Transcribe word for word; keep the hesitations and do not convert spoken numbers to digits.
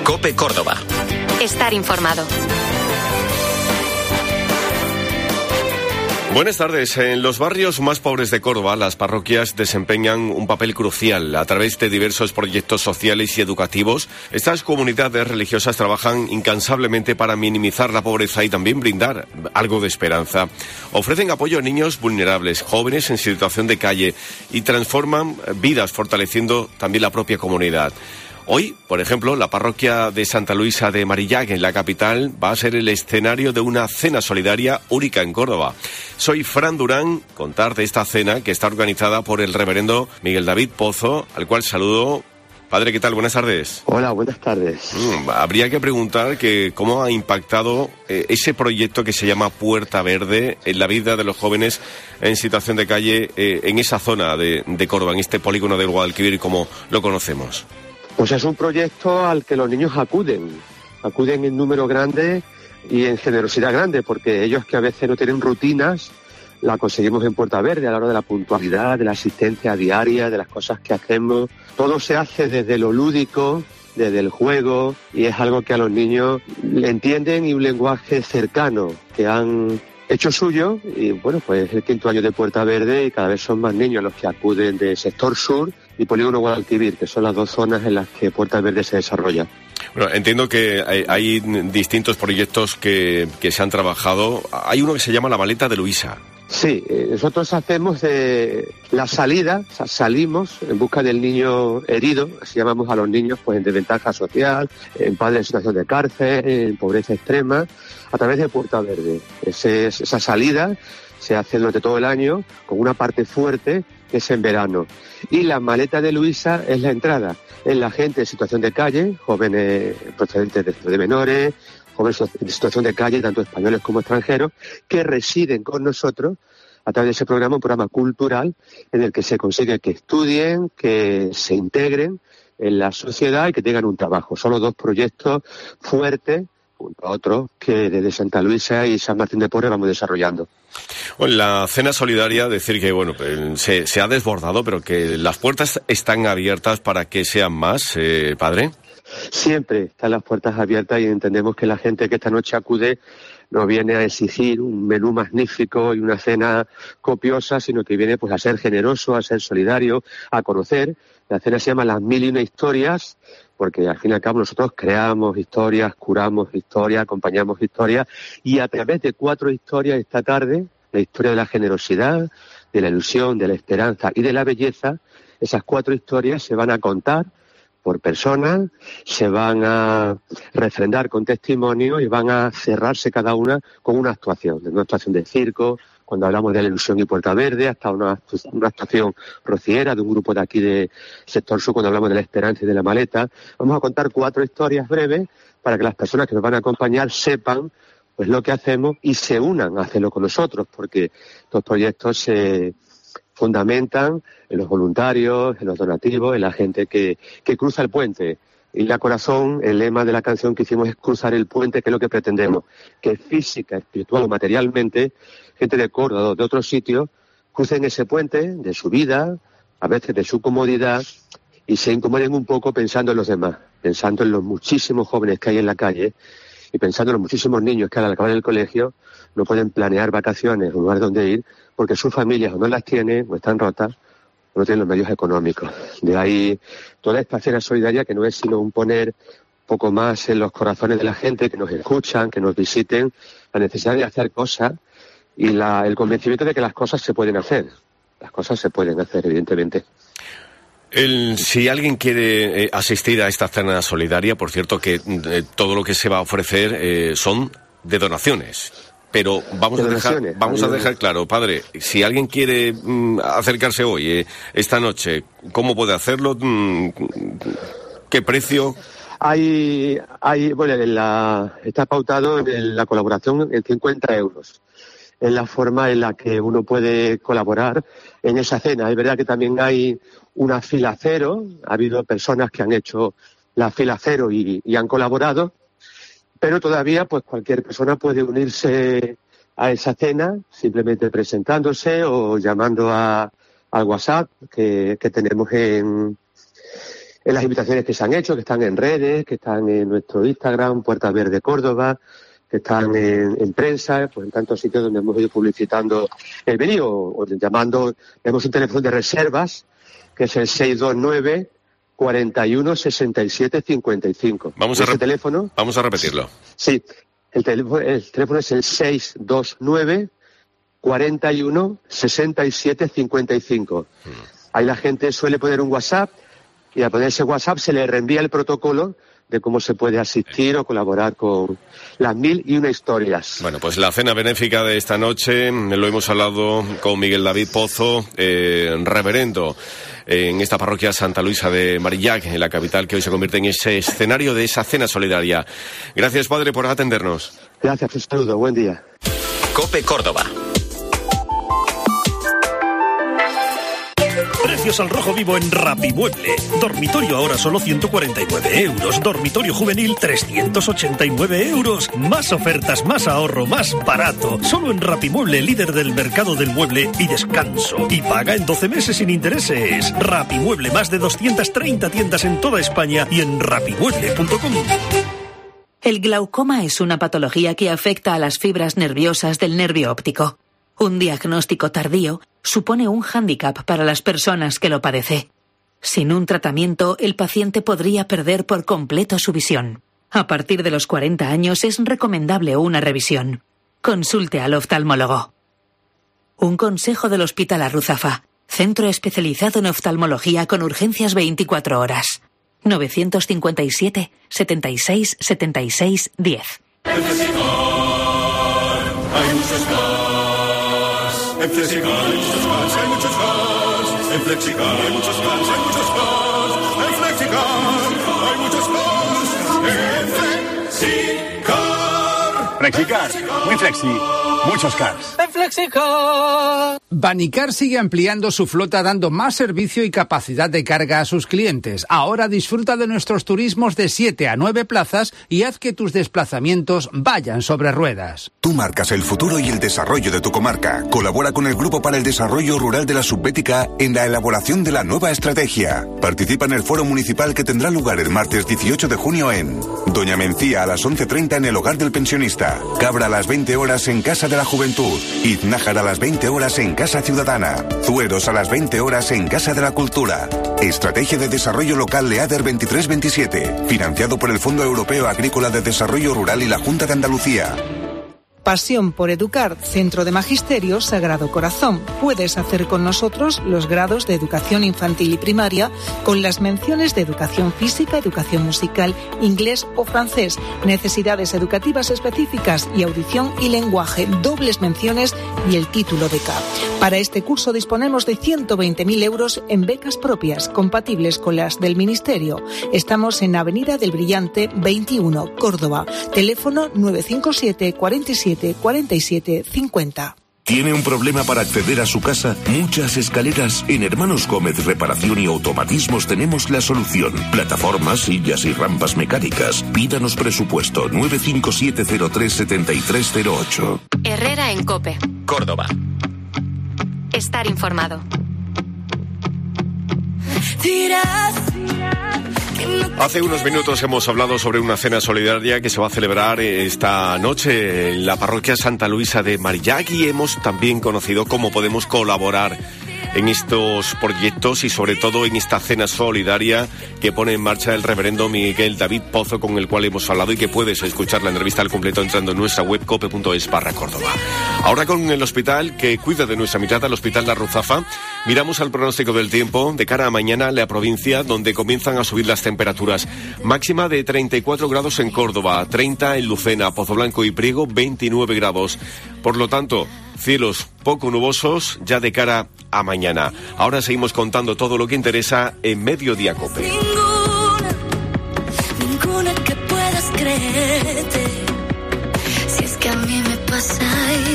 COPE Córdoba. Estar informado. Buenas tardes. En los barrios más pobres de Córdoba, las parroquias desempeñan un papel crucial. A través de diversos proyectos sociales y educativos, estas comunidades religiosas trabajan incansablemente para minimizar la pobreza y también brindar algo de esperanza. Ofrecen apoyo a niños vulnerables, jóvenes en situación de calle y transforman vidas, fortaleciendo también la propia comunidad. Hoy, por ejemplo, la parroquia de Santa Luisa de Marillac, en la capital, va a ser el escenario de una cena solidaria única en Córdoba. Soy Fran Durán, contar de esta cena que está organizada por el reverendo Miguel David Pozo, al cual saludo. Padre, ¿qué tal? Buenas tardes. Hola, buenas tardes. Mm, habría que preguntar que cómo ha impactado eh, ese proyecto que se llama Puerta Verde en la vida de los jóvenes en situación de calle eh, en esa zona de, de Córdoba, en este polígono del Guadalquivir, como lo conocemos. Pues es un proyecto al que los niños acuden, acuden en número grande y en generosidad grande, porque ellos que a veces no tienen rutinas, la conseguimos en Puerta Verde a la hora de la puntualidad, de la asistencia diaria, de las cosas que hacemos. Todo se hace desde lo lúdico, desde el juego, y es algo que a los niños le entienden y un lenguaje cercano que han hecho suyo. Y bueno, pues es el quinto año de Puerta Verde y cada vez son más niños los que acuden del sector sur y Polígono Guadalquivir, que son las dos zonas en las que Puerta Verde se desarrolla. Bueno, entiendo que hay, hay distintos proyectos que, que se han trabajado. Hay uno que se llama La Maleta de Luisa. Sí, eh, nosotros hacemos eh, la salida, o sea, salimos en busca del niño herido, así llamamos a los niños pues en desventaja social, en padres en situación de cárcel, en pobreza extrema, a través de Puerta Verde. Ese, esa salida se hace durante todo el año con una parte fuerte que es en verano. Y la Maleta de Luisa es la entrada, es la gente en situación de calle, jóvenes procedentes de, de menores, jóvenes en situación de calle, tanto españoles como extranjeros, que residen con nosotros a través de ese programa, un programa cultural en el que se consigue que estudien, que se integren en la sociedad y que tengan un trabajo. Son los dos proyectos fuertes, junto a otros que desde Santa Luisa y San Martín de Porres vamos desarrollando. Bueno, la cena solidaria, decir que bueno, se, se ha desbordado, pero que las puertas están abiertas para que sean más, eh, padre. Siempre están las puertas abiertas y entendemos que la gente que esta noche acude no viene a exigir un menú magnífico y una cena copiosa, sino que viene pues a ser generoso, a ser solidario, a conocer. La cena se llama Las Mil y Una Historias, porque al fin y al cabo nosotros creamos historias, curamos historias, acompañamos historias, y a través de cuatro historias esta tarde, la historia de la generosidad, de la ilusión, de la esperanza y de la belleza, esas cuatro historias se van a contar por personas, se van a refrendar con testimonio y van a cerrarse cada una con una actuación, de una actuación de circo, cuando hablamos de la ilusión y Puerta Verde, hasta una, una actuación rociera de un grupo de aquí de Sector Sur, cuando hablamos de la esperanza y de la maleta. Vamos a contar cuatro historias breves para que las personas que nos van a acompañar sepan pues lo que hacemos y se unan a hacerlo con nosotros, porque estos proyectos se fundamentan en los voluntarios, en los donativos, en la gente que, que cruza el puente. Isla Corazón, el lema de la canción que hicimos es cruzar el puente, que es lo que pretendemos, que física, espiritual o materialmente, gente de Córdoba o de otros sitios, crucen ese puente de su vida, a veces de su comodidad, y se incomoden un poco pensando en los demás, pensando en los muchísimos jóvenes que hay en la calle y pensando en los muchísimos niños que al acabar el colegio no pueden planear vacaciones o lugar donde ir porque sus familias o no las tienen o están rotas o no tienen los medios económicos. De ahí toda esta cena solidaria, que no es sino un poner poco más en los corazones de la gente, que nos escuchan, que nos visiten, la necesidad de hacer cosas y la, el convencimiento de que las cosas se pueden hacer. Las cosas se pueden hacer, evidentemente. El, si alguien quiere eh, asistir a esta cena solidaria, por cierto que eh, todo lo que se va a ofrecer eh, son de donaciones. Pero vamos a dejar, vamos a dejar claro, padre, si alguien quiere mm, acercarse hoy, eh, esta noche, ¿cómo puede hacerlo? Mm, ¿Qué precio? Hay, hay, bueno, en la, está pautado en la colaboración en cincuenta euros. Es la forma en la que uno puede colaborar en esa cena. Es verdad que también hay una fila cero, ha habido personas que han hecho la fila cero y, y han colaborado, pero todavía pues cualquier persona puede unirse a esa cena simplemente presentándose o llamando a, al WhatsApp que, que tenemos en, en las invitaciones que se han hecho, que están en redes, que están en nuestro Instagram, Puerta Verde Córdoba, que están en, en prensa, pues en tantos sitios donde hemos ido publicitando el venir o, o llamando. Tenemos un teléfono de reservas que es el seis dos nueve, cuarenta y uno, sesenta y siete, cincuenta y cinco. Vamos a, re- teléfono, vamos a repetirlo. Sí, el teléfono, el teléfono es el seis dos nueve, cuarenta y uno, sesenta y siete, cincuenta y cinco. Hmm. Ahí la gente suele poner un WhatsApp y al poner ese WhatsApp se le reenvía el protocolo de cómo se puede asistir o colaborar con las mil y una historias. Bueno, pues la cena benéfica de esta noche, lo hemos hablado con Miguel David Pozo, eh, reverendo en esta parroquia Santa Luisa de Marillac, en la capital, que hoy se convierte en ese escenario de esa cena solidaria. Gracias, padre, por atendernos. Gracias, un saludo, buen día. COPE Córdoba. Precios al rojo vivo en Rapimueble. Dormitorio ahora solo ciento cuarenta y nueve euros. Dormitorio juvenil trescientos ochenta y nueve euros. Más ofertas, más ahorro, más barato. Solo en Rapimueble, líder del mercado del mueble y descanso. Y paga en doce meses sin intereses. Rapimueble, más de doscientas treinta tiendas en toda España y en rapimueble punto com. El glaucoma es una patología que afecta a las fibras nerviosas del nervio óptico. Un diagnóstico tardío supone un hándicap para las personas que lo padecen. Sin un tratamiento, el paciente podría perder por completo su visión. A partir de los cuarenta años es recomendable una revisión. Consulte al oftalmólogo. Un consejo del Hospital Arruzafa, centro especializado en oftalmología con urgencias veinticuatro horas. novecientos cincuenta y siete, setenta y seis, setenta y seis, diez. En Flexicar hay muchos más. En Flexicar hay muchos más, hay muchos más. En Flexicar hay muchos más, hay muchos más. En Flexicar hay muchos más. En Flexicar. Flexicar, muy flexi, muchos cars. En Flexicar. Banicar sigue ampliando su flota, dando más servicio y capacidad de carga a sus clientes. Ahora disfruta de nuestros turismos de siete a nueve plazas y haz que tus desplazamientos vayan sobre ruedas. Tú marcas el futuro y el desarrollo de tu comarca. Colabora con el Grupo para el Desarrollo Rural de la Subbética en la elaboración de la nueva estrategia. Participa en el foro municipal que tendrá lugar el martes dieciocho de junio en Doña Mencía a las once treinta en el Hogar del Pensionista, Cabra a las veinte horas en Casa de la Juventud, Iznájar a las veinte horas en Casa Ciudadana, Zueros a las veinte horas en Casa de la Cultura. Estrategia de Desarrollo Local LEADER veintitrés veintisiete, financiado por el Fondo Europeo Agrícola de Desarrollo Rural y la Junta de Andalucía. Pasión por Educar, Centro de Magisterio Sagrado Corazón. Puedes hacer con nosotros los grados de Educación Infantil y Primaria con las menciones de Educación Física, Educación Musical, Inglés o Francés, Necesidades Educativas Específicas y Audición y Lenguaje, dobles menciones y el título beca. Para este curso disponemos de ciento veinte mil euros en becas propias, compatibles con las del Ministerio. Estamos en Avenida del Brillante veintiuno, Córdoba. Teléfono nueve cinco siete, cuarenta y siete, cuarenta y siete, cincuenta. ¿Tiene un problema para acceder a su casa? Muchas escaleras. En Hermanos Gómez Reparación y Automatismos tenemos la solución. Plataformas, sillas y rampas mecánicas. Pídanos presupuesto nueve cinco siete cero tres siete tres cero ocho. Herrera en COPE. Córdoba. Estar informado. Hace unos minutos hemos hablado sobre una cena solidaria que se va a celebrar esta noche en la parroquia Santa Luisa de Marillac y hemos también conocido cómo podemos colaborar en estos proyectos y sobre todo en esta cena solidaria que pone en marcha el reverendo Miguel David Pozo, con el cual hemos hablado y que puedes escuchar la entrevista al completo entrando en nuestra web cope punto es barra Córdoba. Ahora con el hospital que cuida de nuestra mirada, el Hospital La Ruzafa, miramos al pronóstico del tiempo de cara a mañana en la provincia, donde comienzan a subir las temperaturas. Máxima de treinta y cuatro grados en Córdoba, treinta en Lucena, Pozoblanco y Priego, veintinueve grados. Por lo tanto, cielos poco nubosos ya de cara a mañana. Ahora seguimos contando todo lo que interesa en Mediodía Cope. Ninguna, ninguna que puedas creerte. Si es que a mí me pasa